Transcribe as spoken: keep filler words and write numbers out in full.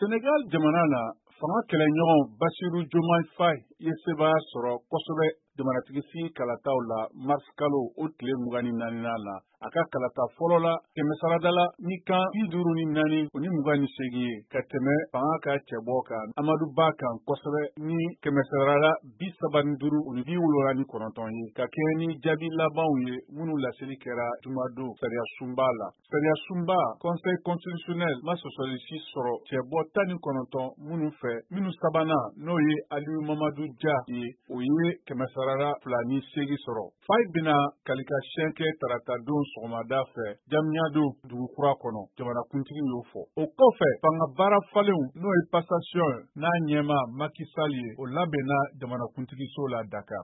Senegal jamana na fanga kɛlɛɲɔgɔn Basiru Diomaye Faye ye sebaya sɔrɔ kosɛbɛ jamanatigisi kalataw la mars kalo o tile mugan ni naaninan na. A ka kalata fɔlɔ la kɛmɛ saradala ni kan bi duuru ni naani o ni mugan ni seegin ye ka tɛmɛ fanga ka cɛbɔ kan Amadu Ba kan kosɛbɛ ni kɛmɛ sarala bi saba ni duuru o ni bi wolonwula ni kɔnɔntɔn ye ka kɛɲɛ ni jaabi labanw ye minnu laseli kɛra jumadon sariya sunba la. Sariya sunba Conseil constitutionnel ma sɔsɔlisi sɔrɔ cɛbɔ tan ni kɔnɔntɔn minnu fɛ minnu sabanan n'o ye Aliyu Mamadu Ja ye o ye kɛmɛ sarala fila ni seegin sɔrɔ. Faye bɛna kalikasiyɛn kɛ tarata don sɔgɔmada fɛ Jamiɲado dugukura kɔnɔ jamanakuntigi y'o fɔ. O kɔfɛ fanga baara falenw n'o ye passation n'a ɲɛma Macky Sall ye o labɛnna jamanakuntigiso la Dakar.